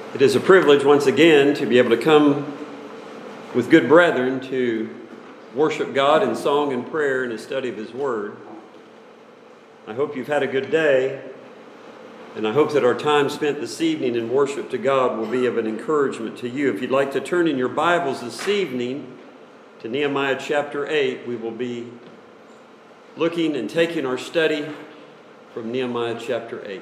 It is a privilege once again to be able to come with good brethren to worship God in song and prayer and a study of His Word. I hope you've had a good day, and I hope that our time spent this evening in worship to God will be of an encouragement to you. If you'd like to turn in your Bibles this evening to Nehemiah chapter 8, we will be looking and taking our study from Nehemiah chapter 8.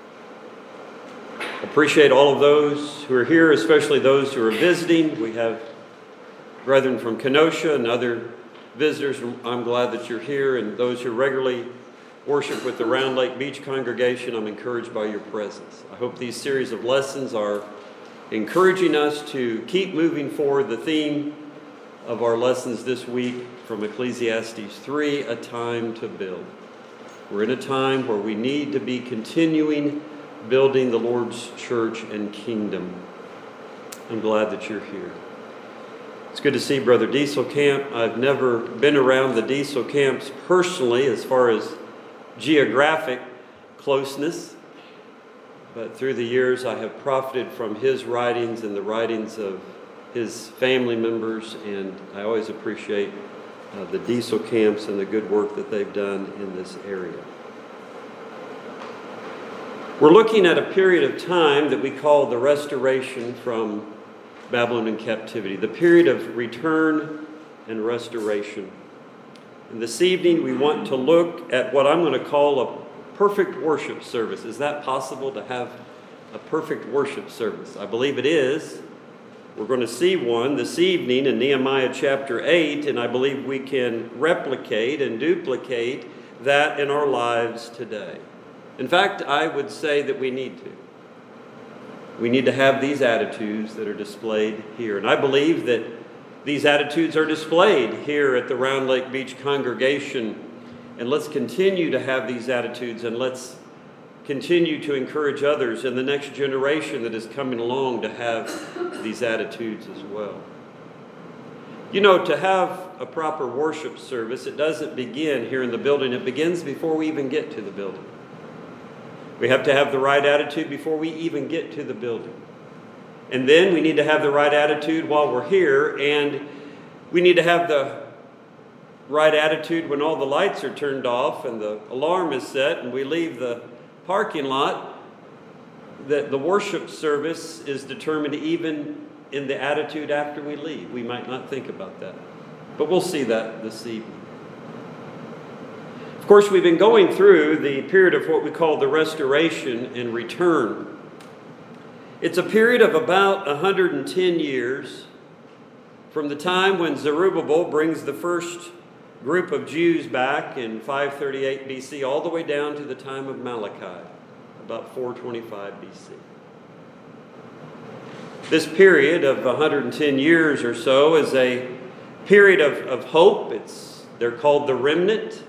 Appreciate all of those who are here, especially those who are visiting. We have brethren from Kenosha and other visitors. I'm glad that you're here, and those who regularly worship with the Round Lake Beach congregation, I'm encouraged by your presence. I hope these series of lessons are encouraging us to keep moving forward. The theme of our lessons this week from Ecclesiastes 3, a time to build. We're in a time where we need to be continuing building the Lord's church and kingdom. I'm glad that you're here. It's good to see Brother Diesel Camp. I've never been around the Diesel Camps personally as far as geographic closeness, but through the years I have profited from his writings and the writings of his family members, and I always appreciate the Diesel Camps and the good work that they've done in this area. We're looking at a period of time that we call the restoration from Babylonian captivity, the period of return and restoration. And this evening we want to look at what I'm going to call a perfect worship service. Is that possible to have a perfect worship service? I believe it is. We're going to see one this evening in Nehemiah chapter 8, and I believe we can replicate and duplicate that in our lives today. In fact, I would say that we need to. We need to have these attitudes that are displayed here. And I believe that these attitudes are displayed here at the Round Lake Beach congregation. And let's continue to have these attitudes, and let's continue to encourage others in the next generation that is coming along to have these attitudes as well. You know, to have a proper worship service, it doesn't begin here in the building. It begins before we even get to the building. We have to have the right attitude before we even get to the building. And then we need to have the right attitude while we're here, and we need to have the right attitude when all the lights are turned off and the alarm is set and we leave the parking lot. That the worship service is determined even in the attitude after we leave. We might not think about that, but we'll see that this evening. Of course, we've been going through the period of what we call the restoration and return. It's a period of about 110 years from the time when Zerubbabel brings the first group of Jews back in 538 BC all the way down to the time of Malachi, about 425 BC. This period of 110 years or so is a period of hope. They're called the remnant.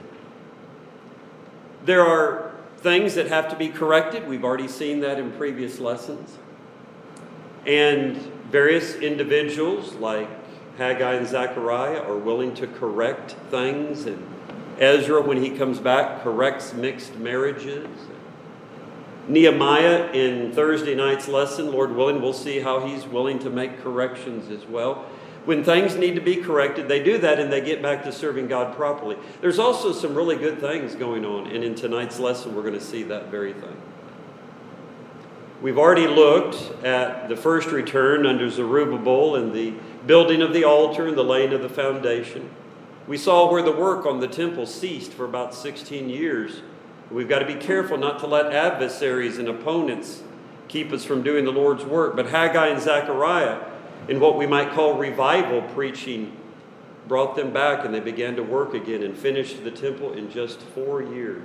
There are things that have to be corrected. We've already seen that in previous lessons. And various individuals like Haggai and Zechariah are willing to correct things. And Ezra, when he comes back, corrects mixed marriages. Nehemiah, in Thursday night's lesson, Lord willing, we'll see how he's willing to make corrections as well. When things need to be corrected, they do that and they get back to serving God properly. There's also some really good things going on, and in tonight's lesson we're going to see that very thing. We've already looked at the first return under Zerubbabel and the building of the altar and the laying of the foundation. We saw where the work on the temple ceased for about 16 years. We've got to be careful not to let adversaries and opponents keep us from doing the Lord's work. But Haggai and Zechariah, in what we might call revival preaching, brought them back, and they began to work again and finished the temple in just 4 years.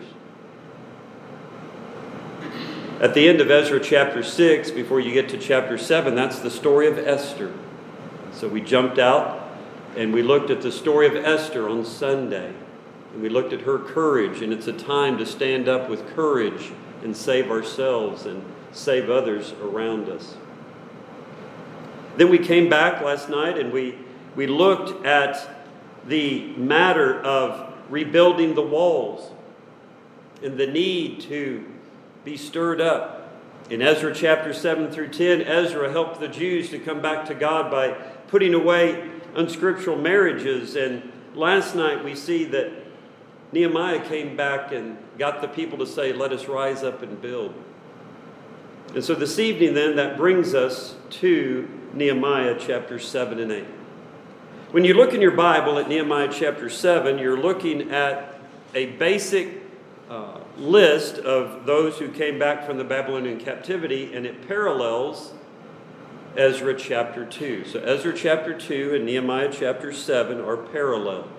At the end of Ezra chapter 6, before you get to chapter 7, that's the story of Esther. So we jumped out and we looked at the story of Esther on Sunday. And we looked at her courage, and it's a time to stand up with courage and save ourselves and save others around us. Then we came back last night and we looked at the matter of rebuilding the walls and the need to be stirred up In Ezra chapter 7 through 10, Ezra helped the Jews to come back to God by putting away unscriptural marriages. And last night we see that Nehemiah came back and got the people to say, let us rise up and build. And so this evening then, that brings us to Nehemiah chapter 7 and 8. When you look in your Bible at Nehemiah chapter 7, you're looking at a basic list of those who came back from the Babylonian captivity, and it parallels Ezra chapter 2. So Ezra chapter 2 and Nehemiah chapter 7 are parallels.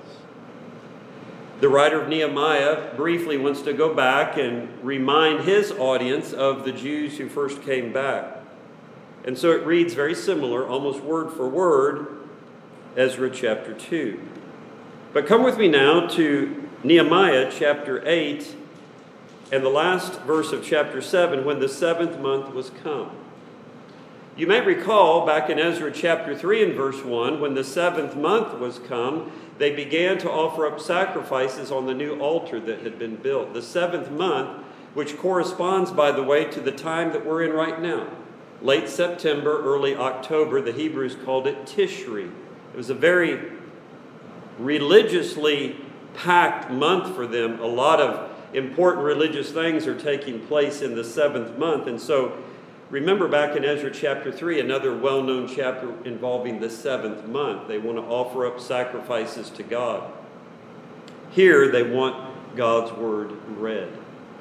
The writer of Nehemiah briefly wants to go back and remind his audience of the Jews who first came back. And so it reads very similar, almost word for word, Ezra chapter 2. But come with me now to Nehemiah chapter 8 and the last verse of chapter 7, when the seventh month was come. You may recall back in Ezra chapter 3 and verse 1, when the seventh month was come, they began to offer up sacrifices on the new altar that had been built. The seventh month, which corresponds, by the way, to the time that we're in right now. Late September, early October, the Hebrews called it Tishri. It was a very religiously packed month for them. A lot of important religious things are taking place in the seventh month. And so remember back in Ezra chapter 3, another well-known chapter involving the seventh month. They want to offer up sacrifices to God. Here they want God's word read.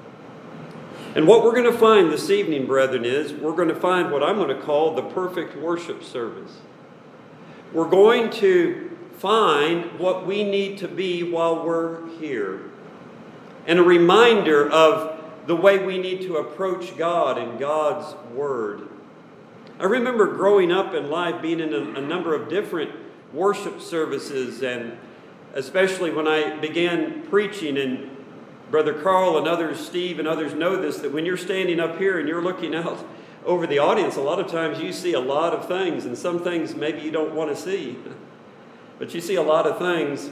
And what we're going to find this evening, brethren, is we're going to find what I'm going to call the perfect worship service. We're going to find what we need to be while we're here. And a reminder of the way we need to approach God and God's Word. I remember growing up in life being in a number of different worship services, and especially when I began preaching, and Brother Carl and others, Steve and others know this, that when you're standing up here and you're looking out over the audience, a lot of times you see a lot of things, and some things maybe you don't want to see, but you see a lot of things.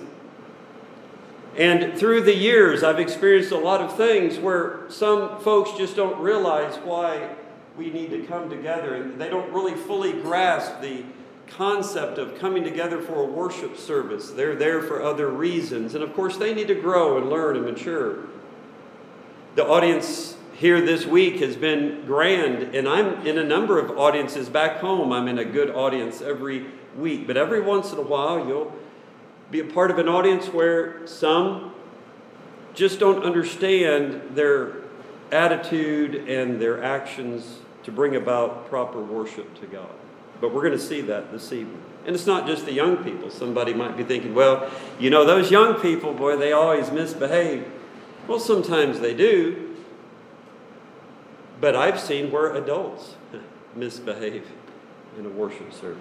And through the years, I've experienced a lot of things where some folks just don't realize why we need to come together, and they don't really fully grasp the concept of coming together for a worship service. They're there for other reasons, and of course they need to grow and learn and mature. The audience here this week has been grand, and I'm in a number of audiences back home. I'm in a good audience every week, but every once in a while you'll be a part of an audience where some just don't understand their attitude and their actions to bring about proper worship to God. But we're going to see that this evening. And it's not just the young people. Somebody might be thinking, well, you know, those young people, boy, they always misbehave. Well, sometimes they do. But I've seen where adults misbehave in a worship service.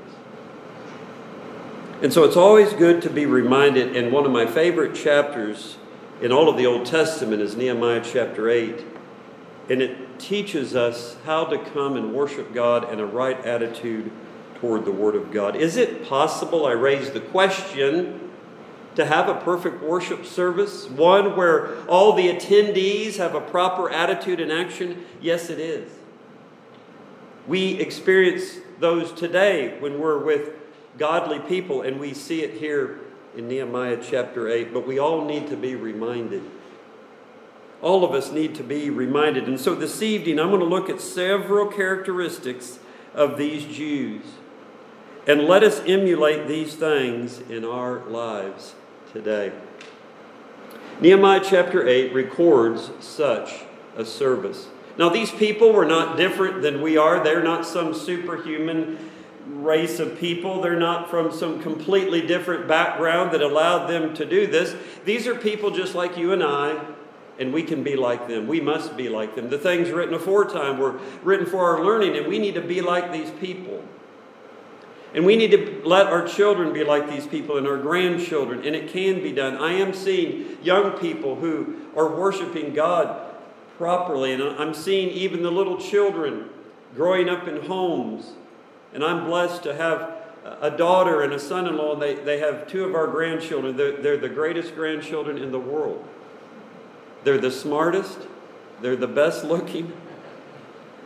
And so it's always good to be reminded, and one of my favorite chapters in all of the Old Testament is Nehemiah chapter 8. And it teaches us how to come and worship God in a right attitude toward the Word of God. Is it possible, I raise the question, to have a perfect worship service? One where all the attendees have a proper attitude and action? Yes, it is. We experience those today when we're with godly people, and we see it here in Nehemiah chapter 8, but we all need to be reminded. All of us need to be reminded. And so this evening, I'm going to look at several characteristics of these Jews, and let us emulate these things in our lives today. Nehemiah chapter 8 records such a service. Now, these people were not different than we are. They're not some superhuman race of people. They're not from some completely different background that allowed them to do this. These are people just like you and I, and we can be like them. We must be like them. The things written aforetime were written for our learning, and we need to be like these people. And we need to let our children be like these people and our grandchildren, and it can be done. I am seeing young people who are worshiping God properly, and I'm seeing even the little children growing up in homes. And I'm blessed to have a daughter and a son-in-law. They have two of our grandchildren. They're the greatest grandchildren in the world. They're the smartest. They're the best looking.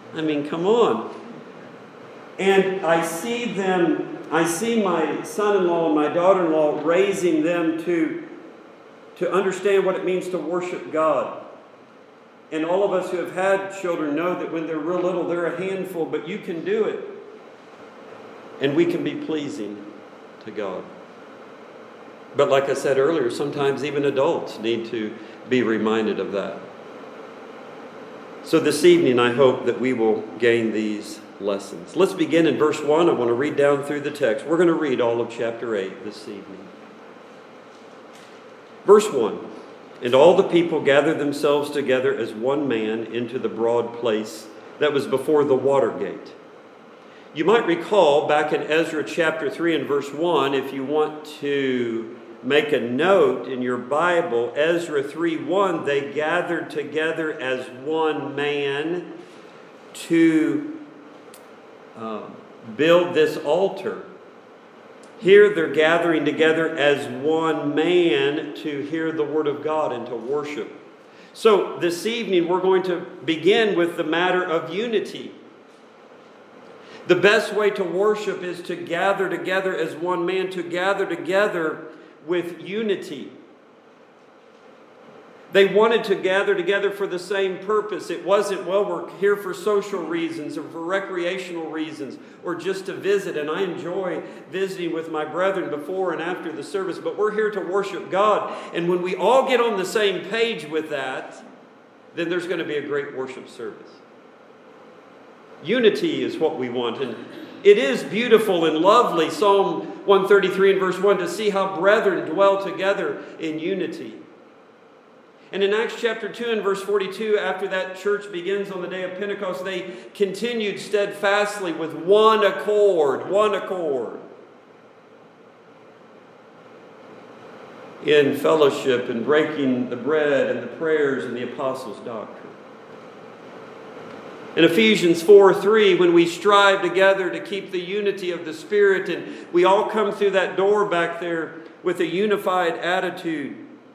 I mean, come on. And I see my son-in-law and my daughter-in-law raising them to understand what it means to worship God. And all of us who have had children know that when they're real little, they're a handful, but you can do it. And we can be pleasing to God. But like I said earlier, sometimes even adults need to be reminded of that. So this evening, I hope that we will gain these lessons. Let's begin in verse 1. I want to read down through the text. We're going to read all of chapter 8 this evening. Verse 1. And all the people gathered themselves together as one man into the broad place that was before the water gate. You might recall back in Ezra chapter 3 and verse 1, if you want to make a note in your Bible, Ezra 3:1, they gathered together as one man to build this altar. Here they're gathering together as one man to hear the word of God and to worship. So this evening we're going to begin with the matter of unity. The best way to worship is to gather together as one man, to gather together with unity. They wanted to gather together for the same purpose. It wasn't, well, we're here for social reasons or for recreational reasons or just to visit. And I enjoy visiting with my brethren before and after the service, but we're here to worship God. And when we all get on the same page with that, then there's going to be a great worship service. Unity is what we want. And it is beautiful and lovely, Psalm 133 and verse 1, to see how brethren dwell together in unity. And in Acts chapter 2 and verse 42, after that church begins on the day of Pentecost, they continued steadfastly with one accord, in fellowship and breaking the bread and the prayers and the apostles' doctrine. In Ephesians 4:3, when we strive together to keep the unity of the Spirit, and we all come through that door back there with a unified attitude,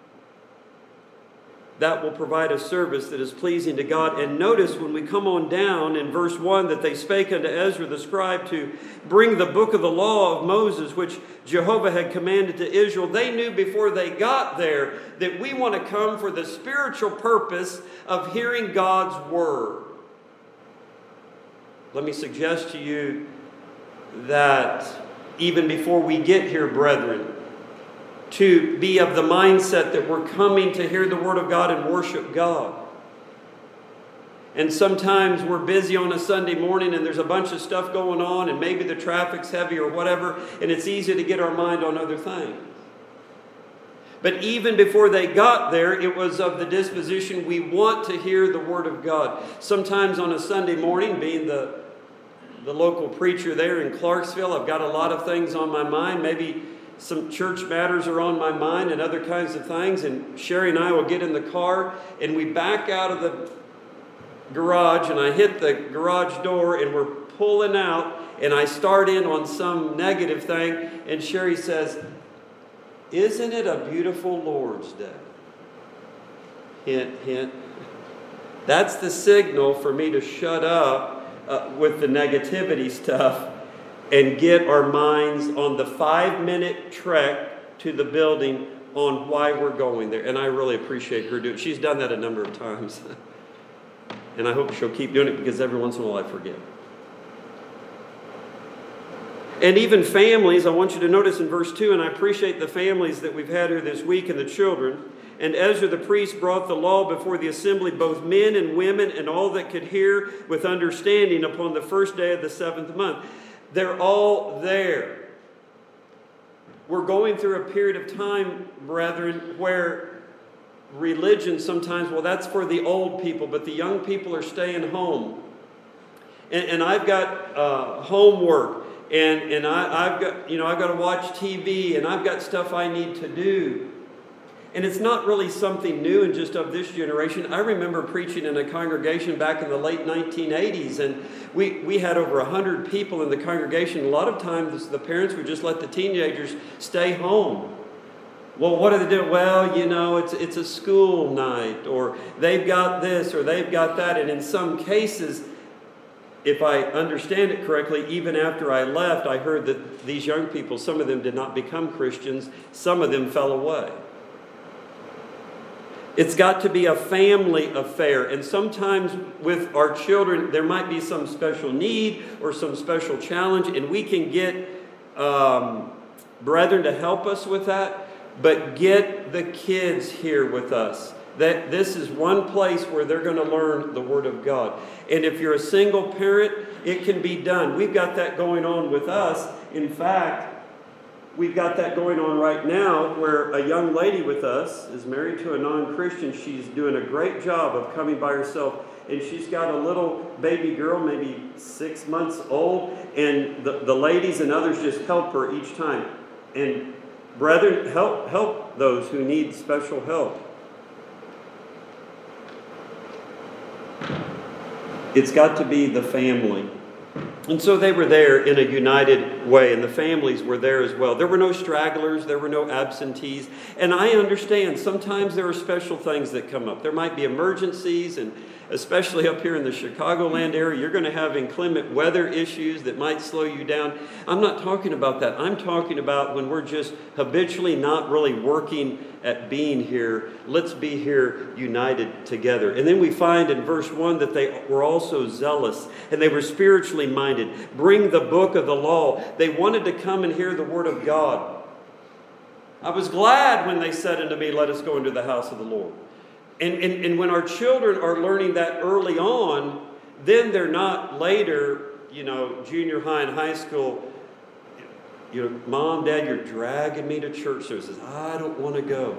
that will provide a service that is pleasing to God. And notice when we come on down in verse 1 that they spake unto Ezra the scribe to bring the book of the law of Moses, which Jehovah had commanded to Israel. They knew before they got there that we want to come for the spiritual purpose of hearing God's word. Let me suggest to you that even before we get here, brethren, to be of the mindset that we're coming to hear the word of God and worship God. And sometimes we're busy on a Sunday morning and there's a bunch of stuff going on and maybe the traffic's heavy or whatever, and it's easy to get our mind on other things. But even before they got there, it was of the disposition we want to hear the word of God. Sometimes on a Sunday morning, being the local preacher there in Clarksville, I've got a lot of things on my mind. Maybe some church matters are on my mind and other kinds of things. And Sherry and I will get in the car and we back out of the garage and I hit the garage door and we're pulling out and I start in on some negative thing. And Sherry says, "Isn't it a beautiful Lord's Day?" Hint, hint. That's the signal for me to shut up with the negativity stuff and get our minds on the 5-minute trek to the building on why we're going there. And I really appreciate her doing it. She's done that a number of times. And I hope she'll keep doing it because every once in a while I forget. And even families, I want you to notice in verse 2, and I appreciate the families that we've had here this week and the children. And Ezra the priest brought the law before the assembly, both men and women, and all that could hear with understanding upon the first day of the 7th month. They're all there. We're going through a period of time, brethren, where religion sometimes, well, that's for the old people, but the young people are staying home. And I've got homework, and I've got to watch TV, and I've got stuff I need to do. And it's not really something new and just of this generation. I remember preaching in a congregation back in the late 1980s, and we had over 100 people in the congregation. A lot of times the parents would just let the teenagers stay home. Well, what do they do? Well, it's a school night, or they've got this, or they've got that. And in some cases, if I understand it correctly, even after I left, I heard that these young people, some of them did not become Christians, some of them fell away. It's got to be a family affair. And sometimes with our children, there might be some special need or some special challenge, and we can get brethren to help us with that. But get the kids here with us. That this is one place where they're going to learn the Word of God. And if you're a single parent, it can be done. We've got that going on with us. In fact, we've got that going on right now where a young lady with us is married to a non-Christian. She's doing a great job of coming by herself. And she's got a little baby girl, maybe 6 months old. And the ladies and others just help her each time. And brethren, help those who need special help. It's got to be the family. And so they were there in a united way, and the families were there as well. There were no stragglers, there were no absentees. And I understand sometimes there are special things that come up. There might be emergencies, and especially up here in the Chicagoland area, you're going to have inclement weather issues that might slow you down. I'm not talking about that. I'm talking about when we're just habitually not really working at being here. Let's be here united together. And then we find in verse 1 that they were also zealous and they were spiritually minded. Bring the book of the law. They wanted to come and hear the word of God. I was glad when they said unto me, let us go into the house of the Lord. And when our children are learning that early on, then they're not later, junior high and high school, Mom, Dad, you're dragging me to church services. I don't want to go.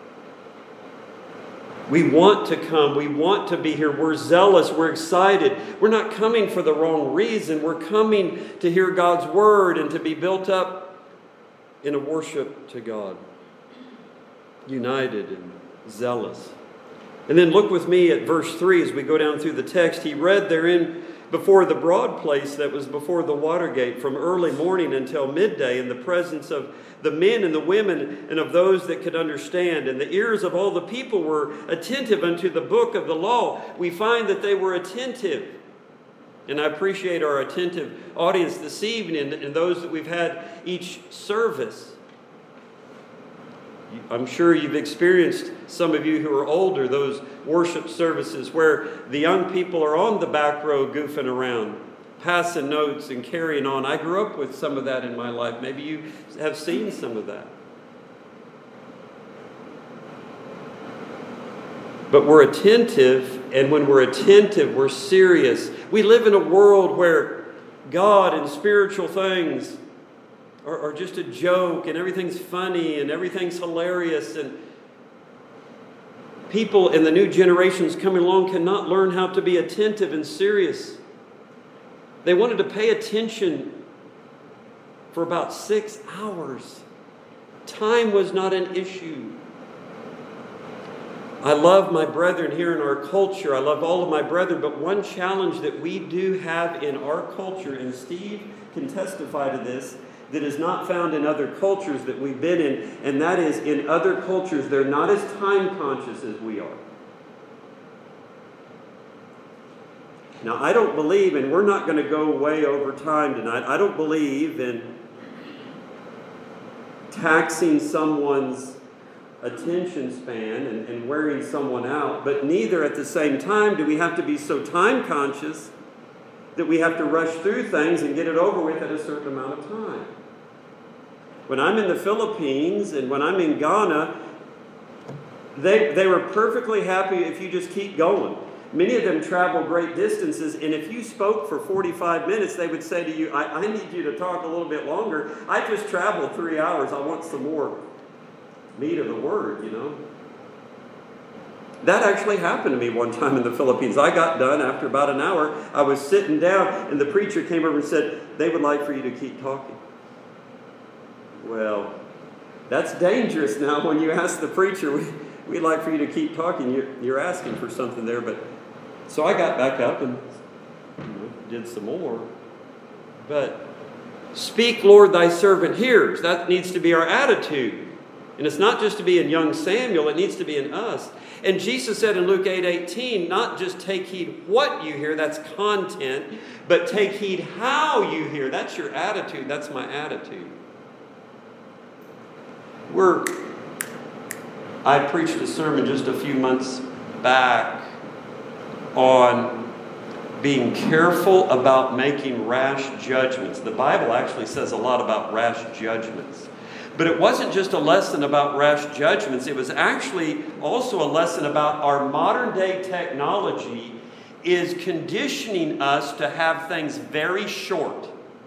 We want to come. We want to be here. We're zealous. We're excited. We're not coming for the wrong reason. We're coming to hear God's word and to be built up in a worship to God. United and zealous. And then look with me at verse 3 as we go down through the text. He read therein before the broad place that was before the water gate from early morning until midday in the presence of the men and the women and of those that could understand. And the ears of all the people were attentive unto the book of the law. We find that they were attentive. And I appreciate our attentive audience this evening and those that we've had each service. I'm sure you've experienced, some of you who are older, those worship services where the young people are on the back row goofing around, passing notes and carrying on. I grew up with some of that in my life. Maybe you have seen some of that. But we're attentive, and when we're attentive, we're serious. We live in a world where God and spiritual things are just a joke, and everything's funny, and everything's hilarious, and people in the new generations coming along cannot learn how to be attentive and serious. They wanted to pay attention for about 6 hours. Time was not an issue. I love my brethren here in our culture. I love all of my brethren, but one challenge that we do have in our culture, and Steve can testify to this, that is not found in other cultures that we've been in, and that is in other cultures, they're not as time conscious as we are. Now, I don't believe, and we're not going to go way over time tonight, I don't believe in taxing someone's attention span and wearing someone out, but neither at the same time do we have to be so time conscious that we have to rush through things and get it over with at a certain amount of time. When I'm in the Philippines and when I'm in Ghana, they were perfectly happy if you just keep going. Many of them travel great distances, and if you spoke for 45 minutes, they would say to you, I need you to talk a little bit longer. I just traveled 3 hours. I want some more meat of the word, That actually happened to me one time in the Philippines. I got done after about an hour. I was sitting down, and the preacher came over and said, they would like for you to keep talking. Well, that's dangerous now when you ask the preacher, we'd like for you to keep talking. You're asking for something there. But so I got back up and did some more. But speak, Lord, thy servant hears. That needs to be our attitude. And it's not just to be in young Samuel, it needs to be in us. And Jesus said in Luke 8:18, not just take heed what you hear, that's content, but take heed how you hear. That's your attitude. That's my attitude. I preached a sermon just a few months back on being careful about making rash judgments. The Bible actually says a lot about rash judgments. But it wasn't just a lesson about rash judgments. It was actually also a lesson about our modern day technology is conditioning us to have things very short.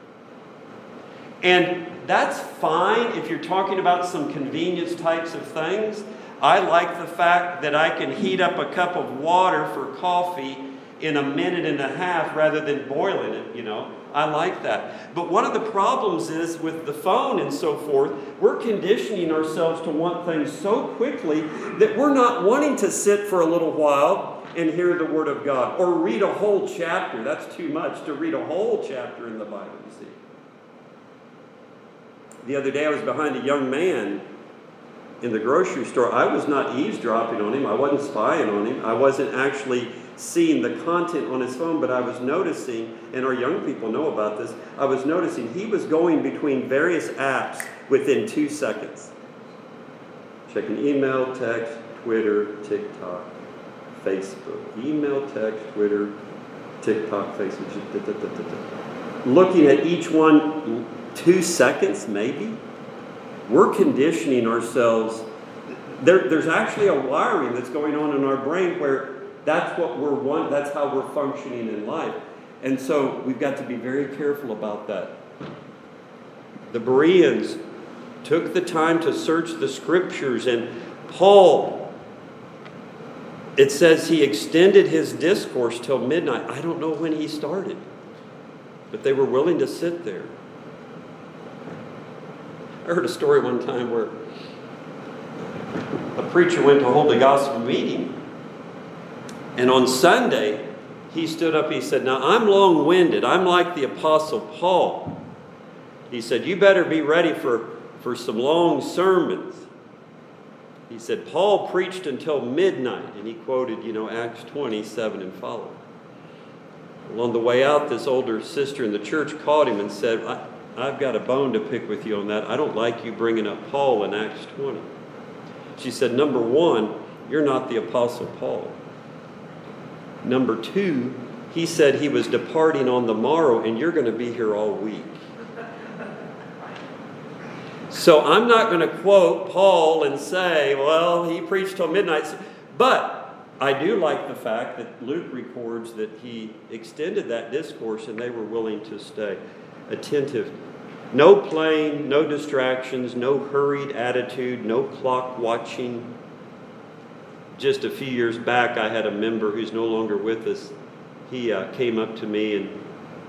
And that's fine if you're talking about some convenience types of things. I like the fact that I can heat up a cup of water for coffee in a minute and a half rather than boiling it, I like that. But one of the problems is with the phone and so forth, we're conditioning ourselves to want things so quickly that we're not wanting to sit for a little while and hear the Word of God or read a whole chapter. That's too much to read a whole chapter in the Bible, you see. The other day I was behind a young man in the grocery store. I was not eavesdropping on him. I wasn't spying on him. I wasn't actually seeing the content on his phone, but I was noticing, and our young people know about this, I was noticing he was going between various apps within 2 seconds. Checking email, text, Twitter, TikTok, Facebook. Email, text, Twitter, TikTok, Facebook. Looking at each one 2 seconds, maybe. We're conditioning ourselves. There's actually a wiring that's going on in our brain where that's what that's how we're functioning in life. And so we've got to be very careful about that. The Bereans took the time to search the Scriptures, and Paul, it says he extended his discourse till midnight. I don't know when he started, but they were willing to sit there. I heard a story one time where a preacher went to hold a gospel meeting, and on Sunday he stood up, he said, "Now I'm long-winded, I'm like the Apostle Paul." He said, "You better be ready for some long sermons." He said, "Paul preached until midnight," and he quoted, Acts 27 and following. Well, on the way out, this older sister in the church caught him and said, I've got a bone to pick with you on that. I don't like you bringing up Paul in Acts 20. She said, number one, you're not the Apostle Paul. Number two, he said he was departing on the morrow, and you're going to be here all week. So I'm not going to quote Paul and say, well, he preached till midnight. But I do like the fact that Luke records that he extended that discourse and they were willing to stay attentive. No playing, no distractions, no hurried attitude, no clock watching. Just a few years back, I had a member who's no longer with us. He came up to me and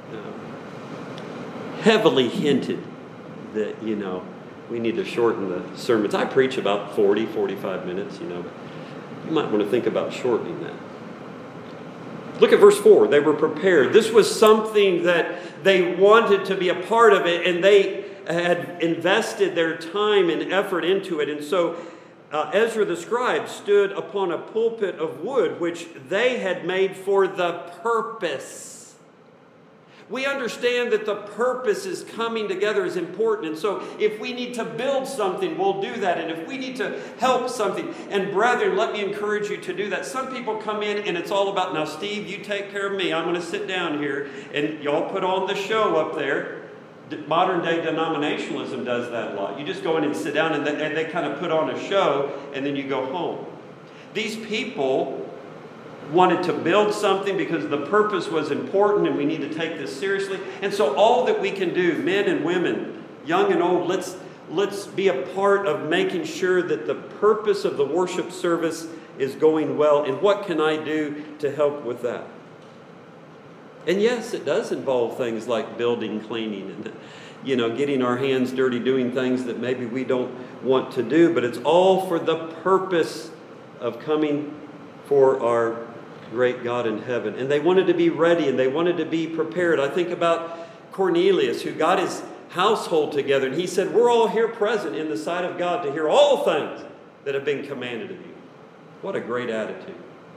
heavily hinted that, we need to shorten the sermons. I preach about 40, 45 minutes, but you might want to think about shortening that. Look at verse 4. They were prepared. This was something that they wanted to be a part of it, and they had invested their time and effort into it. And so Ezra the scribe stood upon a pulpit of wood, which they had made for the purpose. We understand that the purpose is coming together is important. And so if we need to build something, we'll do that. And if we need to help something, and brethren, let me encourage you to do that. Some people come in and it's all about, now Steve, you take care of me. I'm going to sit down here and y'all put on the show up there. Modern day denominationalism does that a lot. You just go in and sit down and they kind of put on a show and then you go home. These people wanted to build something because the purpose was important and we need to take this seriously. And so all that we can do, men and women, young and old, let's be a part of making sure that the purpose of the worship service is going well. And what can I do to help with that? And yes, it does involve things like building, cleaning, and getting our hands dirty, doing things that maybe we don't want to do. But it's all for the purpose of coming for our great God in heaven. And they wanted to be ready and they wanted to be prepared. I think about Cornelius, who got his household together. And he said, we're all here present in the sight of God to hear all things that have been commanded of you. What a great attitude.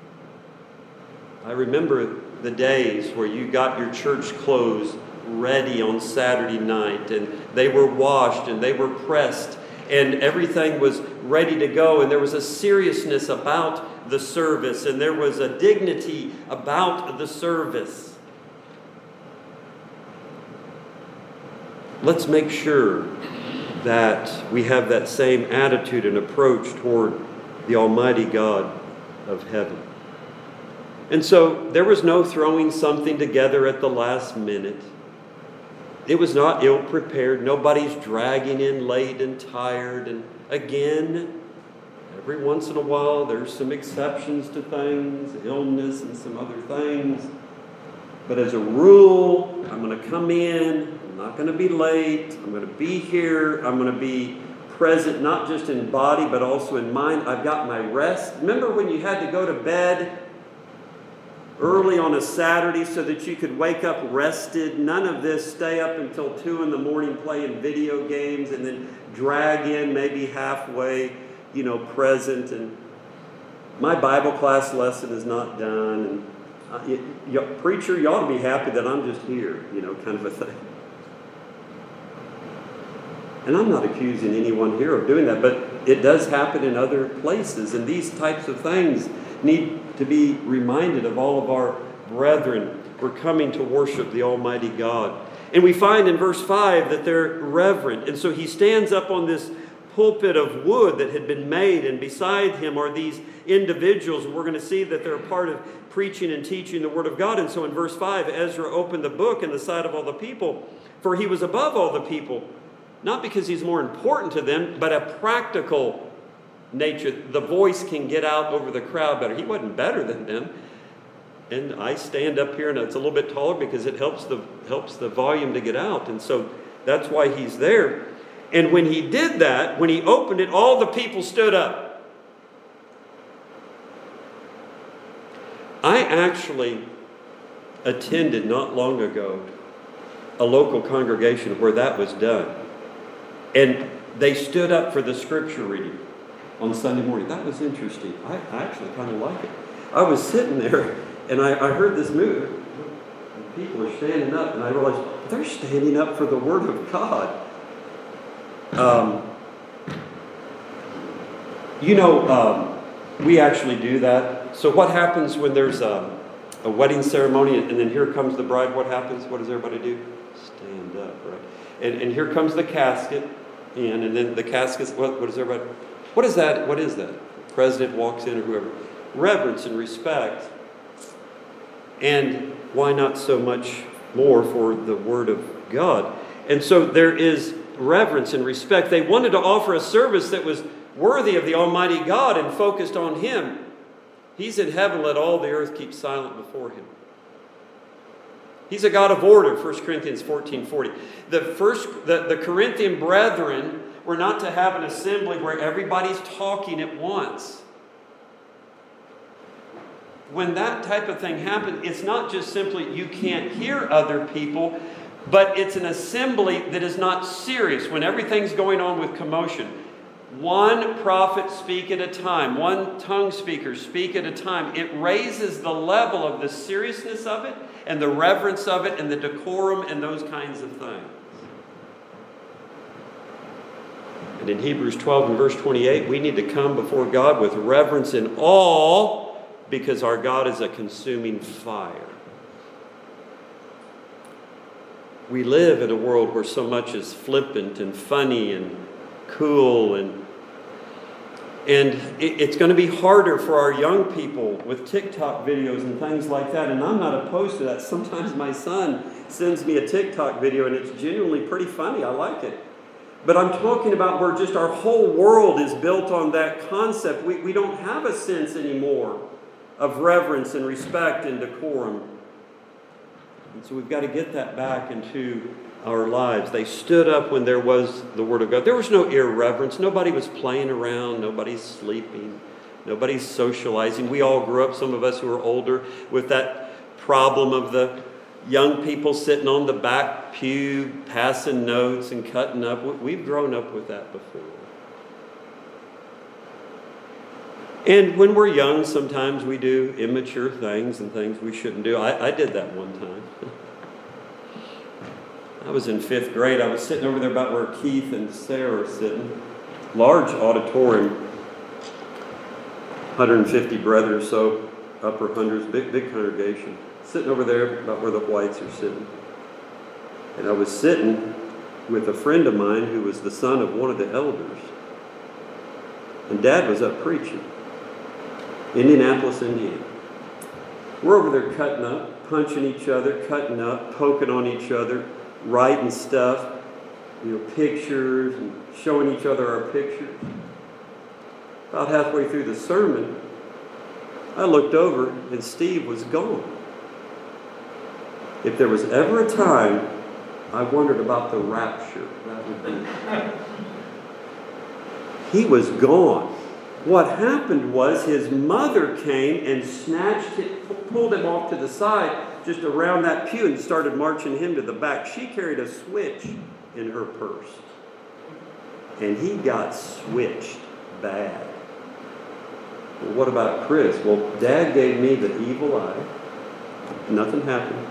I remember the days where you got your church clothes ready on Saturday night, and they were washed and they were pressed, and everything was ready to go, and there was a seriousness about the service, and there was a dignity about the service. Let's make sure that we have that same attitude and approach toward the Almighty God of heaven. And so there was no throwing something together at the last minute. It was not ill-prepared. Nobody's dragging in late and tired. And again, every once in a while, there's some exceptions to things, illness and some other things. But as a rule, I'm going to come in. I'm not going to be late. I'm going to be here. I'm going to be present, not just in body, but also in mind. I've got my rest. Remember when you had to go to bed early on a Saturday so that you could wake up rested? None of this stay up until 2 in the morning playing video games and then drag in maybe halfway, present. And my Bible class lesson is not done. And preacher, you ought to be happy that I'm just here, kind of a thing. And I'm not accusing anyone here of doing that, but it does happen in other places. And these types of things need to be reminded of all of our brethren. We're coming to worship the Almighty God. And we find in verse 5 that they're reverent. And so he stands up on this pulpit of wood that had been made, and beside him are these individuals. And we're going to see that they're a part of preaching and teaching the Word of God. And so in verse 5, Ezra opened the book in the sight of all the people, for he was above all the people, not because he's more important to them, but a practical nature. The voice can get out over the crowd better. He wasn't better than them. And I stand up here, and it's a little bit taller because it helps the volume to get out. And so that's why he's there. And when he did that, when he opened it, all the people stood up. I actually attended not long ago a local congregation where that was done. And they stood up for the scripture reading on Sunday morning. That was interesting. I actually kind of like it. I was sitting there, and I heard this move. People are standing up, and I realized they're standing up for the Word of God. We actually do that. So what happens when there's a wedding ceremony, and then here comes the bride? What happens? What does everybody do? Stand up, right? And here comes the casket. And then the caskets, what is everybody? What is that? What is that? The president walks in or whoever. Reverence and respect. And why not so much more for the Word of God? And so there is reverence and respect. They wanted to offer a service that was worthy of the Almighty God and focused on Him. He's in heaven, let all the earth keep silent before Him. He's a God of order, 1 Corinthians 14:40. The Corinthian brethren were not to have an assembly where everybody's talking at once. When that type of thing happens, it's not just simply you can't hear other people, but it's an assembly that is not serious. When everything's going on with commotion, one prophet speak at a time, one tongue speaker speak at a time. It raises the level of the seriousness of it and the reverence of it and the decorum and those kinds of things. And in Hebrews 12 and verse 28, we need to come before God with reverence and awe because our God is a consuming fire. We live in a world where so much is flippant and funny and cool, and it's going to be harder for our young people with TikTok videos and things like that, and I'm not opposed to that. Sometimes my son sends me a TikTok video, and it's genuinely pretty funny. I like it. But I'm talking about where just our whole world is built on that concept. We don't have a sense anymore of reverence and respect and decorum. And so we've got to get that back into our lives. They stood up when there was the Word of God. There was no irreverence. Nobody was playing around. Nobody's sleeping. Nobody's socializing. We all grew up, some of us who are older, with that problem of the young people sitting on the back pew, passing notes and cutting up. We've grown up with that before. And when we're young, sometimes we do immature things and things we shouldn't do. I did that one time. I was in 5th grade. I was sitting over there about where Keith and Sarah are sitting. Large auditorium, 150 brethren or so, upper hundreds, big congregation. Sitting over there about where the whites are sitting. And I was sitting with a friend of mine who was the son of one of the elders. And Dad was up preaching. Indianapolis, Indiana. We're over there cutting up, punching each other, cutting up, poking on each other, writing stuff, pictures, and showing each other our pictures. About halfway through the sermon, I looked over and Steve was gone. If there was ever a time I wondered about the rapture, that would be. He was gone. What happened was his mother came and snatched it, pulled him off to the side, just around that pew, and started marching him to the back. She carried a switch in her purse. And he got switched bad. Well, what about Chris? Well, Dad gave me the evil eye. Nothing happened.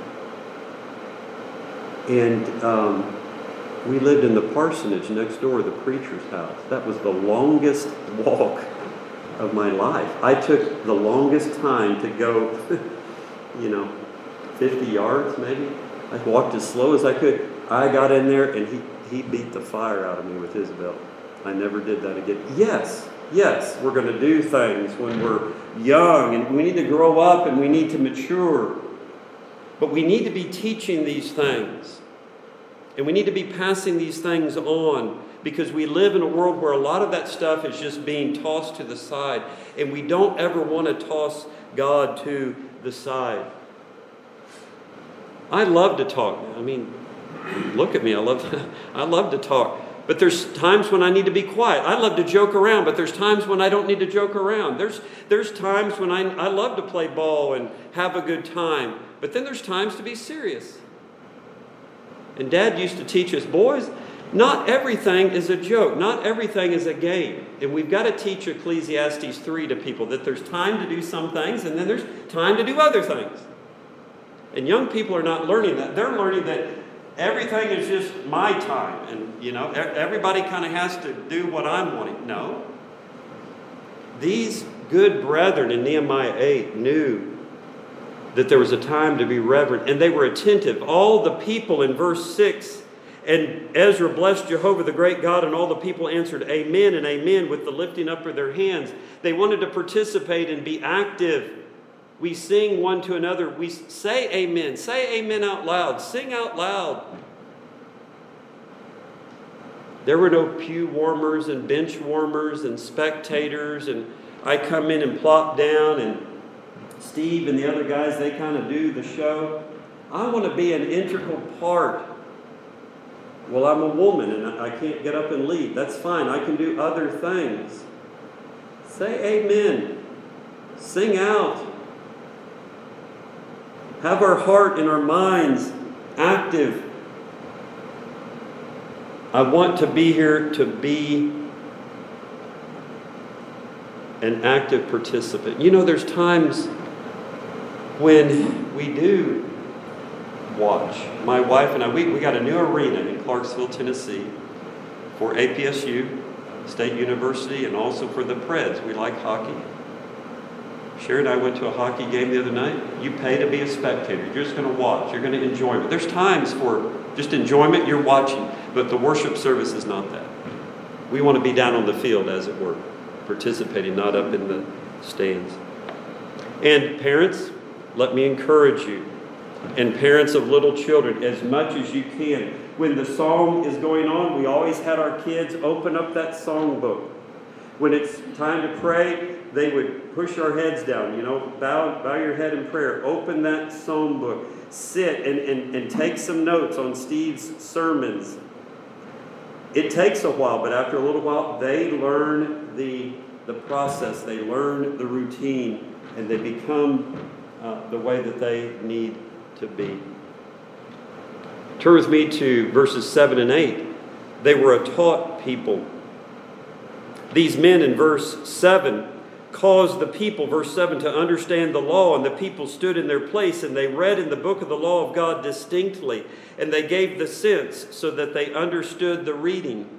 And we lived in the parsonage next door, the preacher's house. That was the longest walk of my life. I took the longest time to go, 50 yards maybe. I walked as slow as I could. I got in there and he beat the fire out of me with his belt. I never did that again. Yes, we're going to do things when we're young, and we need to grow up and we need to mature. But we need to be teaching these things. And we need to be passing these things on, because we live in a world where a lot of that stuff is just being tossed to the side. And we don't ever want to toss God to the side. I love to talk. I mean, look at me. I love to talk. But there's times when I need to be quiet. I love to joke around, but there's times when I don't need to joke around. There's times when I love to play ball and have a good time. But then there's times to be serious. And Dad used to teach us, boys, not everything is a joke. Not everything is a game. And we've got to teach Ecclesiastes 3 to people, that there's time to do some things and then there's time to do other things. And young people are not learning that. They're learning that everything is just my time. And, everybody kind of has to do what I'm wanting. No. These good brethren in Nehemiah 8 knew that there was a time to be reverent, and they were attentive. All the people in verse 6, and Ezra blessed Jehovah the great God, and all the people answered amen and amen with the lifting up of their hands. They wanted to participate and be active. We sing one to another. We say amen. Say amen out loud. Sing out loud. There were no pew warmers and bench warmers and spectators, and I come in and plop down, and Steve and the other guys, they kind of do the show. I want to be an integral part. Well, I'm a woman and I can't get up and lead. That's fine. I can do other things. Say amen. Sing out. Have our heart and our minds active. I want to be here to be an active participant. There's times when we do watch. My wife and I, we got a new arena in Clarksville, Tennessee for APSU, State University, and also for the Preds. We like hockey. Sharon and I went to a hockey game the other night. You pay to be a spectator. You're just going to watch. You're going to enjoy it. There's times for just enjoyment. You're watching. But the worship service is not that. We want to be down on the field, as it were, participating, not up in the stands. And parents, let me encourage you, and parents of little children, as much as you can. When the song is going on, we always had our kids open up that songbook. When it's time to pray, they would push our heads down, bow your head in prayer. Open that songbook. Sit and take some notes on Steve's sermons. It takes a while, but after a little while, they learn the process. They learn the routine, and they become the way that they need to be. Turn with me to verses 7 and 8. They were a taught people. These men in verse 7 caused the people, verse 7, to understand the law, and the people stood in their place, and they read in the book of the law of God distinctly, and they gave the sense so that they understood the reading.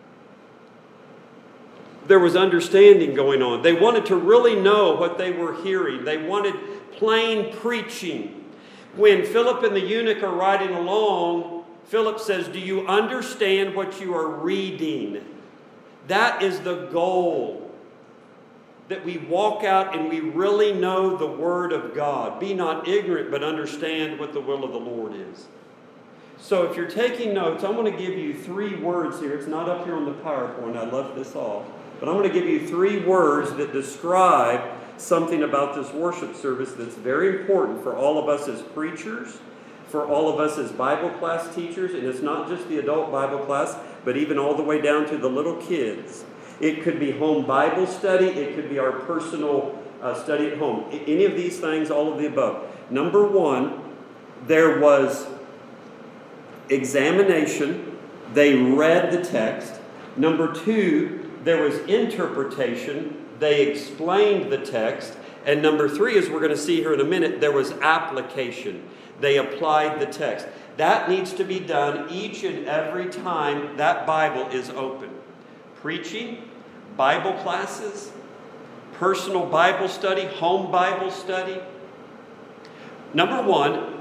There was understanding going on. They wanted to really know what they were hearing. They wanted plain preaching. When Philip and the eunuch are riding along, Philip says, "Do you understand what you are reading?" That is the goal. That we walk out and we really know the Word of God. Be not ignorant, but understand what the will of the Lord is. So if you're taking notes, I'm going to give you 3 words here. It's not up here on the PowerPoint. I left this off. But I'm going to give you 3 words that describe something about this worship service that's very important for all of us as preachers, for all of us as Bible class teachers, and it's not just the adult Bible class, but even all the way down to the little kids. It could be home Bible study. It could be our personal study at home. Any of these things, all of the above. Number 1, there was examination. They read the text. Number 2, there was interpretation. They explained the text. And number 3, as we're going to see here in a minute, there was application. They applied the text. That needs to be done each and every time that Bible is open. Preaching, Bible classes, personal Bible study, home Bible study. Number 1,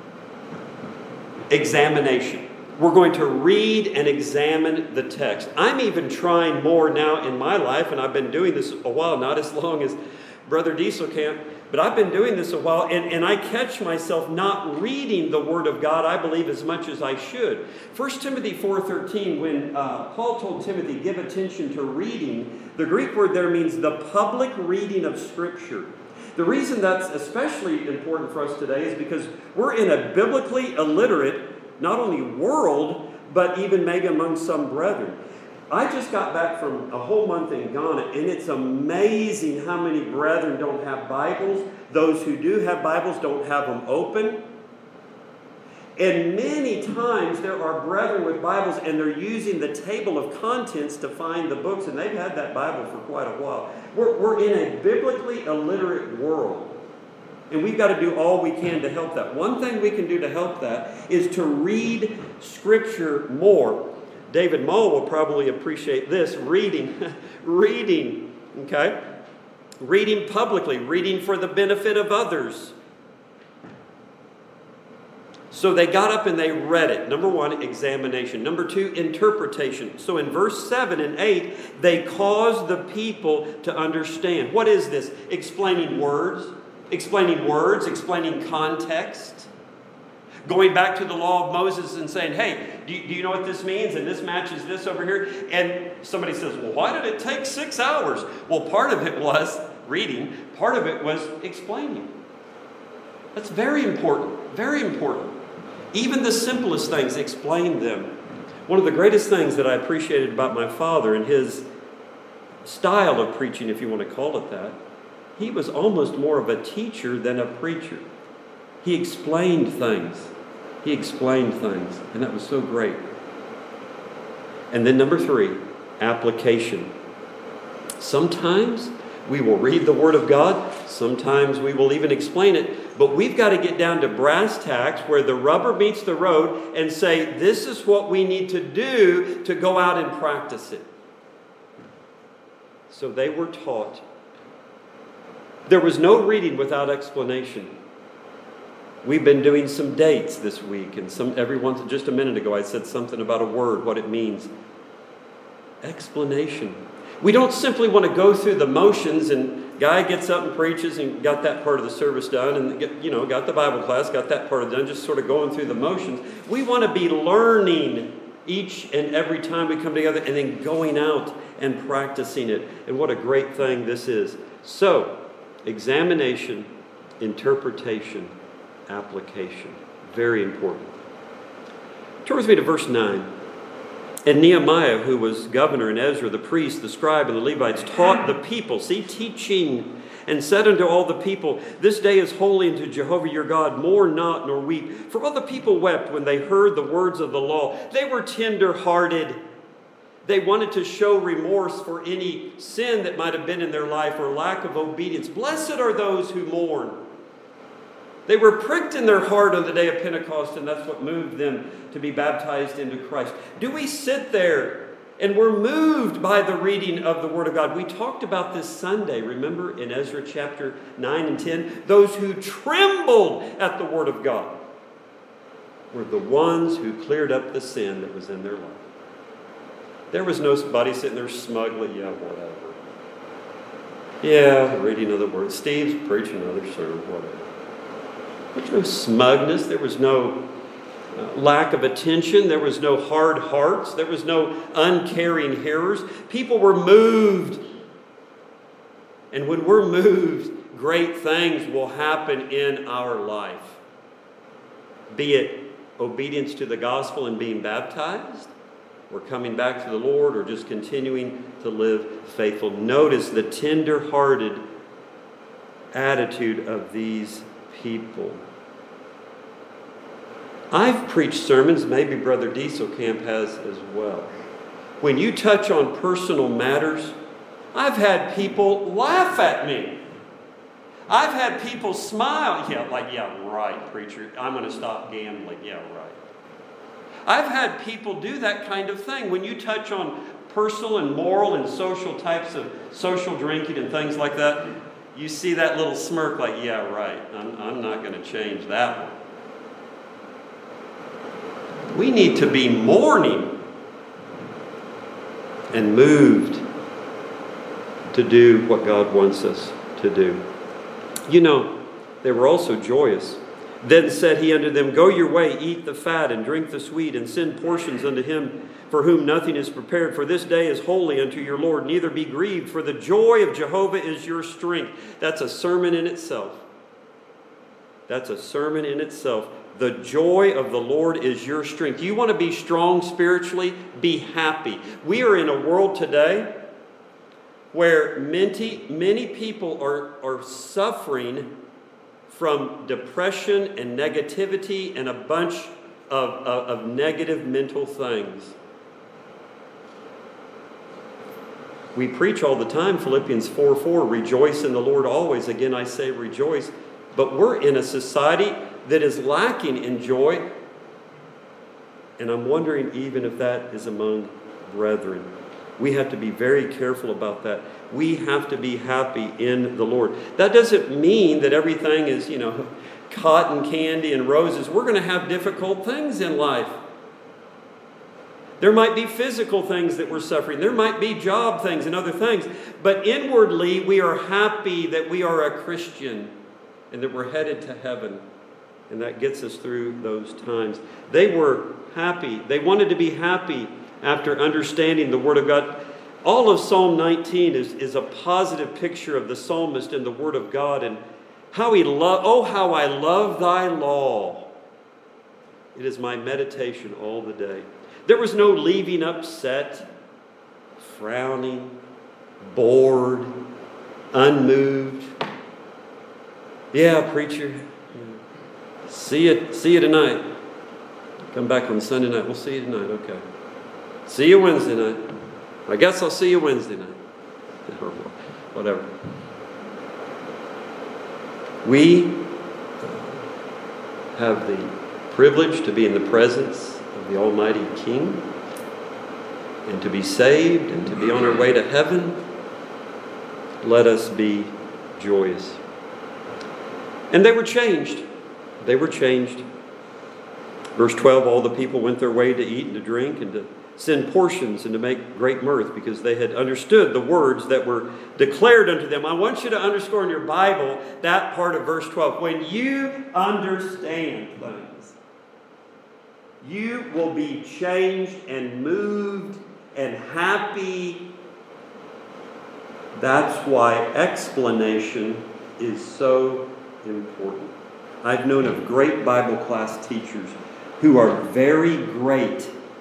examination. We're going to read and examine the text. I'm even trying more now in my life, and I've been doing this a while, not as long as Brother Dieselkamp, but I've been doing this a while, and I catch myself not reading the Word of God, I believe, as much as I should. 1 Timothy 4:13, when Paul told Timothy, give attention to reading, the Greek word there means the public reading of Scripture. The reason that's especially important for us today is because we're in a biblically illiterate, not only world, but even maybe among some brethren. I just got back from a whole month in Ghana, and it's amazing how many brethren don't have Bibles. Those who do have Bibles don't have them open. And many times there are brethren with Bibles, and they're using the table of contents to find the books, and they've had that Bible for quite a while. We're in a biblically illiterate world. And we've got to do all we can to help that. One thing we can do to help that is to read Scripture more. David Mull will probably appreciate this. Reading, okay? Reading publicly, reading for the benefit of others. So they got up and they read it. Number 1, examination. Number 2, interpretation. So in verse 7 and 8, they caused the people to understand. What is this? Explaining words, explaining context. Going back to the law of Moses and saying, hey, do you know what this means? And this matches this over here. And somebody says, well, why did it take 6 hours? Well, part of it was reading. Part of it was explaining. That's very important. Very important. Even the simplest things, explain them. One of the greatest things that I appreciated about my father and his style of preaching, if you want to call it that, he was almost more of a teacher than a preacher. He explained things. And that was so great. And then number 3, application. Sometimes we will read the Word of God. Sometimes we will even explain it. But we've got to get down to brass tacks where the rubber meets the road and say, this is what we need to do to go out and practice it. So they were taught. There was no reading without explanation. We've been doing some dates this week, and just a minute ago I said something about a word, what it means. Explanation. We don't simply want to go through the motions, and guy gets up and preaches and got that part of the service done, and got the Bible class, got that part done, just sort of going through the motions. We want to be learning each and every time we come together, and then going out and practicing it. And what a great thing this is. So, examination, interpretation, application. Very important. Turn with me to verse 9. And Nehemiah, who was governor, and Ezra, the priest, the scribe, and the Levites, taught the people, teaching, and said unto all the people, This day is holy unto Jehovah your God, mourn not nor weep. For all the people wept when they heard the words of the law. They were tender-hearted. They wanted to show remorse for any sin that might have been in their life or lack of obedience. Blessed are those who mourn. They were pricked in their heart on the day of Pentecost, and that's what moved them to be baptized into Christ. Do we sit there and we're moved by the reading of the Word of God? We talked about this Sunday, remember, in Ezra chapter 9 and 10? Those who trembled at the Word of God were the ones who cleared up the sin that was in their life. There was nobody sitting there smugly, whatever. Yeah, reading of the Word. Steve's preaching another sermon, whatever. There was no smugness. There was no lack of attention. There was no hard hearts. There was no uncaring hearers. People were moved. And when we're moved, great things will happen in our life. Be it obedience to the gospel and being baptized, or coming back to the Lord, or just continuing to live faithful. Notice the tender-hearted attitude of these people. I've preached sermons, maybe Brother Dieselkamp has as well. When you touch on personal matters, I've had people laugh at me. I've had people smile. Yeah, right, preacher. I'm going to stop gambling. Yeah, right. I've had people do that kind of thing. When you touch on personal and moral and social types of social drinking and things like that, you see that little smirk like, yeah, right, I'm not going to change that one. We need to be mourning and moved to do what God wants us to do. They were also joyous. Then said he unto them, Go your way, eat the fat, and drink the sweet, and send portions unto him for whom nothing is prepared. For this day is holy unto your Lord. Neither be grieved, for the joy of Jehovah is your strength. That's a sermon in itself. That's a sermon in itself. The joy of the Lord is your strength. You want to be strong spiritually? Be happy. We are in a world today where many people are suffering from depression and negativity and a bunch of negative mental things. We preach all the time, Philippians 4:4, rejoice in the Lord always. Again, I say rejoice. But we're in a society that is lacking in joy. And I'm wondering even if that is among brethren. We have to be very careful about that. We have to be happy in the Lord. That doesn't mean that everything is, cotton candy and roses. We're going to have difficult things in life. There might be physical things that we're suffering. There might be job things and other things. But inwardly, we are happy that we are a Christian and that we're headed to heaven. And that gets us through those times. They were happy. They wanted to be happy after understanding the Word of God. All of Psalm 19 is a positive picture of the psalmist and the Word of God and how how I love thy law. It is my meditation all the day. There was no leaving upset, frowning, bored, unmoved. Yeah, preacher. See you tonight. Come back on Sunday night. We'll see you tonight. Okay. See you Wednesday night. I guess I'll see you Wednesday night. Or whatever. We have the privilege to be in the presence of the Almighty King and to be saved and to be on our way to heaven. Let us be joyous. And they were changed. They were changed. Verse 12, all the people went their way to eat and to drink and to send portions and to make great mirth because they had understood the words that were declared unto them. I want you to underscore in your Bible that part of verse 12. When you understand things, you will be changed and moved and happy. That's why explanation is so important. I've known of great Bible class teachers who are very great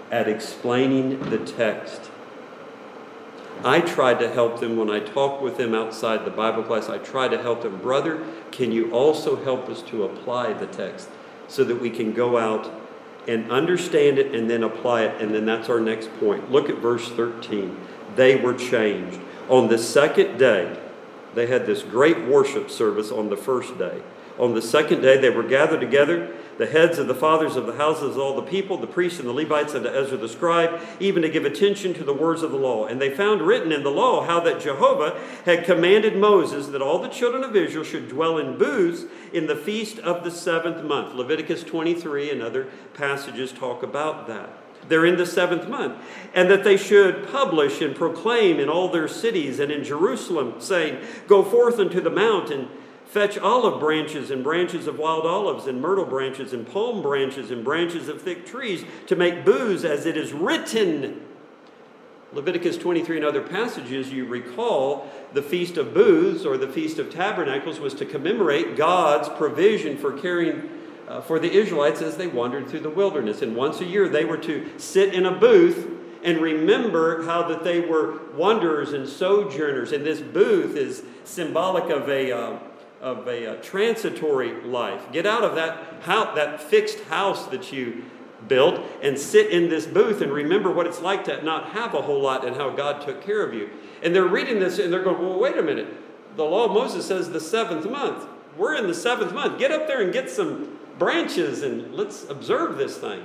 at explaining the text. I tried to help them when I talked with them outside the Bible class. I tried to help them. Brother, can you also help us to apply the text so that we can go out and understand it and then apply it? And then that's our next point. Look at verse 13. They were changed. On the second day, they had this great worship service on the first day. On the second day, they were gathered together, the heads of the fathers of the houses of all the people, the priests and the Levites, and Ezra the scribe, even to give attention to the words of the law. And they found written in the law how that Jehovah had commanded Moses that all the children of Israel should dwell in booths in the feast of the 7th month. Leviticus 23 and other passages talk about that. They're in the 7th month. And that they should publish and proclaim in all their cities and in Jerusalem, saying, "Go forth unto the mount and fetch olive branches and branches of wild olives and myrtle branches and palm branches and branches of thick trees to make booths as it is written." Leviticus 23 and other passages, you recall, the Feast of Booths or the Feast of Tabernacles was to commemorate God's provision for caring for the Israelites as they wandered through the wilderness. And once a year they were to sit in a booth and remember how that they were wanderers and sojourners. And this booth is symbolic of a transitory life. Get out of that fixed house that you built and sit in this booth and remember what it's like to not have a whole lot and how God took care of you. And they're reading this and they're going, well, wait a minute. The law of Moses says the 7th month. We're in the 7th month. Get up there and get some branches and let's observe this thing.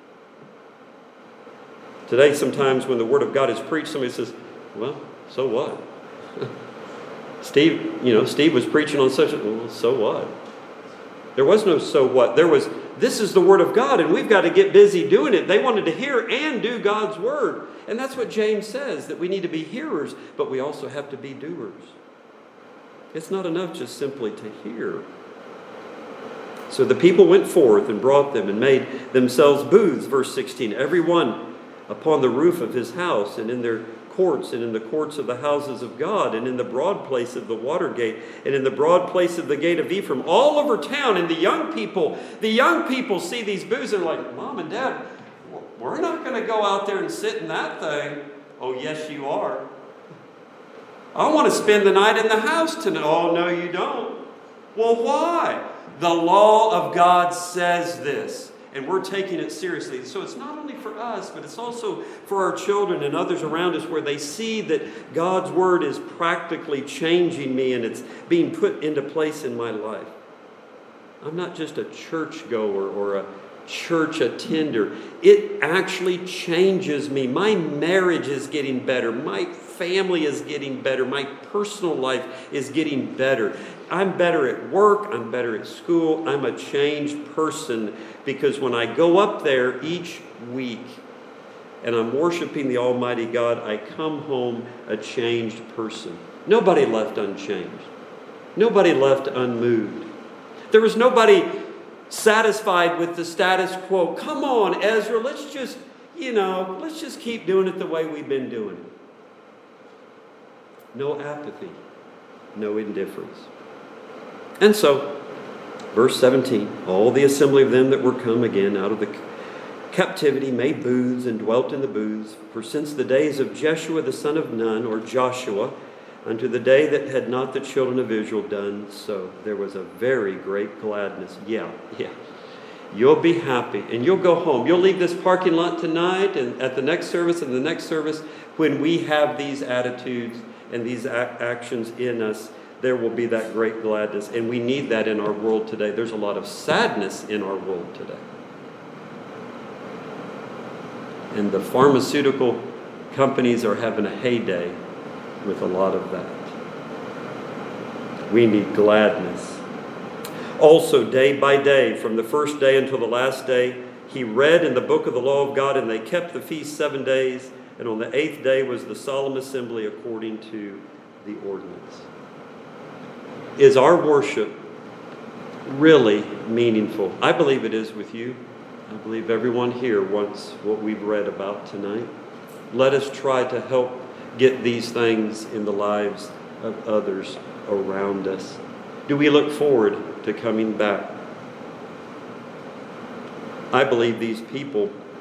Today, sometimes when the Word of God is preached, somebody says, well, so what? Steve was preaching on such a, well, so what? There was no so what. There was, this is the Word of God, and we've got to get busy doing it. They wanted to hear and do God's Word. And that's what James says, that we need to be hearers, but we also have to be doers. It's not enough just simply to hear. So the people went forth and brought them and made themselves booths, verse 16, every one upon the roof of his house and in their courts and in the courts of the houses of God and in the broad place of the water gate and in the broad place of the gate of Ephraim, all over town. And the young people see these booths and are like, Mom and Dad, we're not going to go out there and sit in that thing. Oh, yes, you are. I want to spend the night in the house tonight. Oh, no, you don't. Well, why? The law of God says this, and we're taking it seriously. So it's not only for us, but it's also for our children and others around us where they see that God's Word is practically changing me and it's being put into place in my life. I'm not just a churchgoer or a church attender. It actually changes me. My marriage is getting better. My family is getting better. My personal life is getting better. I'm better at work. I'm better at school. I'm a changed person because when I go up there each week and I'm worshiping the Almighty God, I come home a changed person. Nobody left unchanged. Nobody left unmoved. There was nobody satisfied with the status quo. Come on, Ezra, let's just keep doing it the way we've been doing it. No apathy, no indifference. And so, verse 17, all the assembly of them that were come again out of the captivity made booths and dwelt in the booths. For since the days of Jeshua the son of Nun, or Joshua, unto the day that had not the children of Israel done so, there was a very great gladness. Yeah. You'll be happy and you'll go home. You'll leave this parking lot tonight and at the next service and the next service. When we have these attitudes and these actions in us, there will be that great gladness. And we need that in our world today. There's a lot of sadness in our world today. And the pharmaceutical companies are having a heyday with a lot of that. We need gladness. Also, day by day, from the first day until the last day, he read in the book of the law of God, and they kept the feast 7 days, and on the 8th day was the solemn assembly according to the ordinance. Is our worship really meaningful? I believe it is with you. I believe everyone here wants what we've read about tonight. Let us try to help get these things in the lives of others around us. Do we look forward to coming back? I believe these people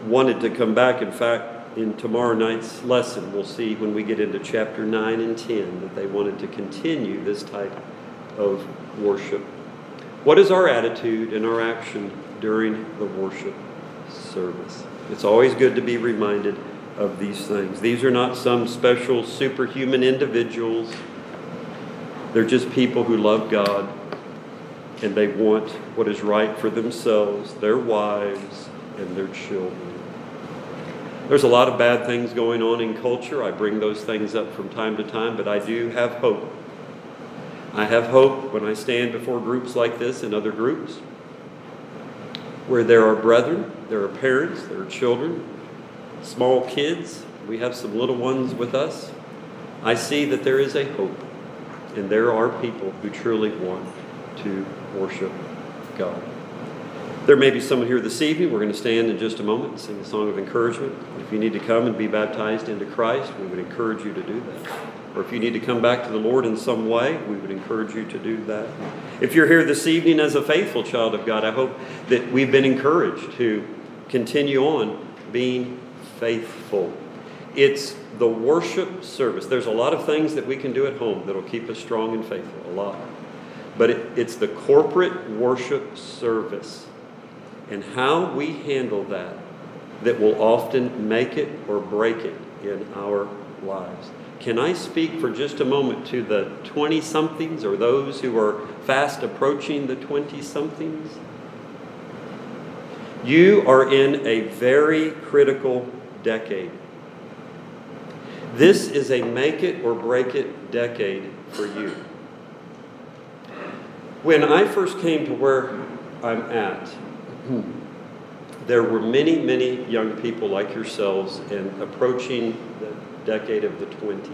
wanted to come back. In fact, in tomorrow night's lesson, we'll see when we get into chapter 9 and 10 that they wanted to continue this type of worship. What is our attitude and our action during the worship service? It's always good to be reminded of these things. These are not some special superhuman individuals. They're just people who love God, and they want what is right for themselves, their wives, and their children. There's a lot of bad things going on in culture. I bring those things up from time to time, but I do have hope. I have hope when I stand before groups like this and other groups where there are brethren, there are parents, there are children, small kids. We have some little ones with us. I see that there is a hope, and there are people who truly want to worship God. There may be someone here this evening. We're going to stand in just a moment and sing a song of encouragement. If you need to come and be baptized into Christ, we would encourage you to do that. Or if you need to come back to the Lord in some way, we would encourage you to do that. If you're here this evening as a faithful child of God, I hope that we've been encouraged to continue on being faithful. It's the worship service. There's a lot of things that we can do at home that'll keep us strong and faithful, a lot. But it's the corporate worship service and how we handle that will often make it or break it in our lives. Can I speak for just a moment to the 20-somethings or those who are fast approaching the 20-somethings? You are in a very critical decade. This is a make it or break it decade for you. When I first came to where I'm at, there were many, many young people like yourselves and approaching the decade of the 20s.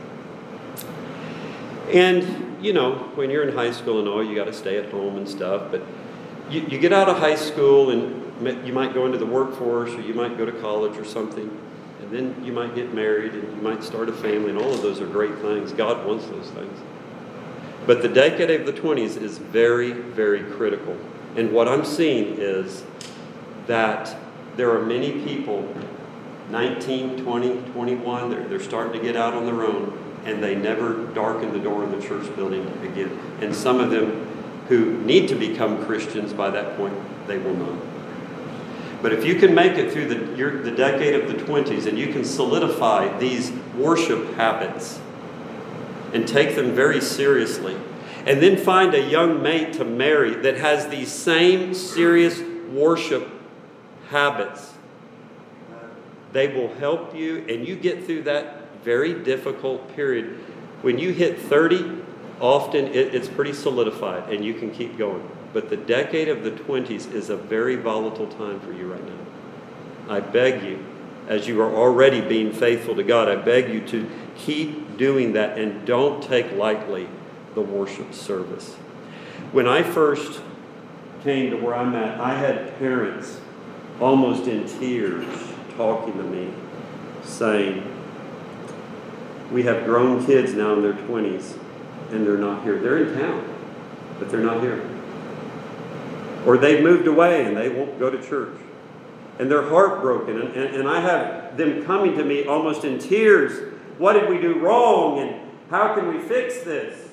And, you know, when you're in high school and all, you got to stay at home and stuff. But you get out of high school and you might go into the workforce, or you might go to college or something. And then you might get married and you might start a family, and all of those are great things. God wants those things. But the decade of the 20s is very, very critical. And what I'm seeing is that there are many people, 19, 20, 21, they're starting to get out on their own, and they never darken the door in the church building again. And some of them who need to become Christians by that point, they will not. But if you can make it through the decade of the 20s, and you can solidify these worship habits and take them very seriously, and then find a young mate to marry that has these same serious worship habits, they will help you, and you get through that very difficult period. When you hit 30, often it's pretty solidified, and you can keep going. But the decade of the 20s is a very volatile time for you right now. I beg you, as you are already being faithful to God, I beg you to keep doing that, and don't take lightly the worship service. When I first came to where I'm at, I had parents almost in tears talking to me, saying, we have grown kids now in their 20s, and they're not here. They're in town, but they're not here. Or they've moved away and they won't go to church. And they're heartbroken. And I have them coming to me almost in tears. What did we do wrong? And how can we fix this?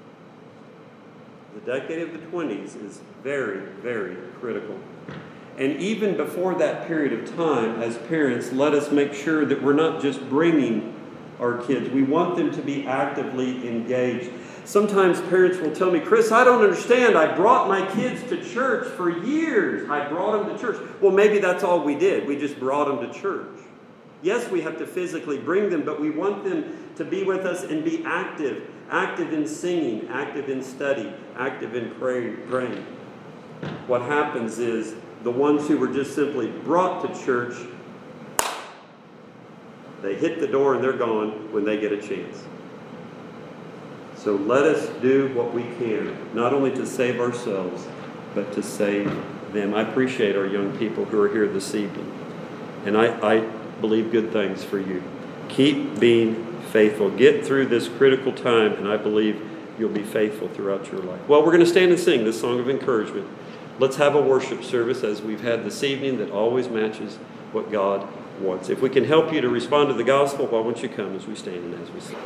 The decade of the 20s is very, very critical. And even before that period of time, as parents, let us make sure that we're not just bringing our kids. We want them to be actively engaged. Sometimes parents will tell me, Chris, I don't understand. I brought my kids to church for years. I brought them to church. Well, maybe that's all we did. We just brought them to church. Yes, we have to physically bring them, but we want them to be with us and be active. Active in singing, active in study, active in praying. What happens is the ones who were just simply brought to church, they hit the door and they're gone when they get a chance. So let us do what we can, not only to save ourselves, but to save them. I appreciate our young people who are here this evening. And I believe good things for you. Keep being faithful. Get through this critical time, and I believe you'll be faithful throughout your life. Well, we're going to stand and sing this song of encouragement. Let's have a worship service as we've had this evening that always matches what God wants. If we can help you to respond to the gospel, why won't you come as we stand and as we sing?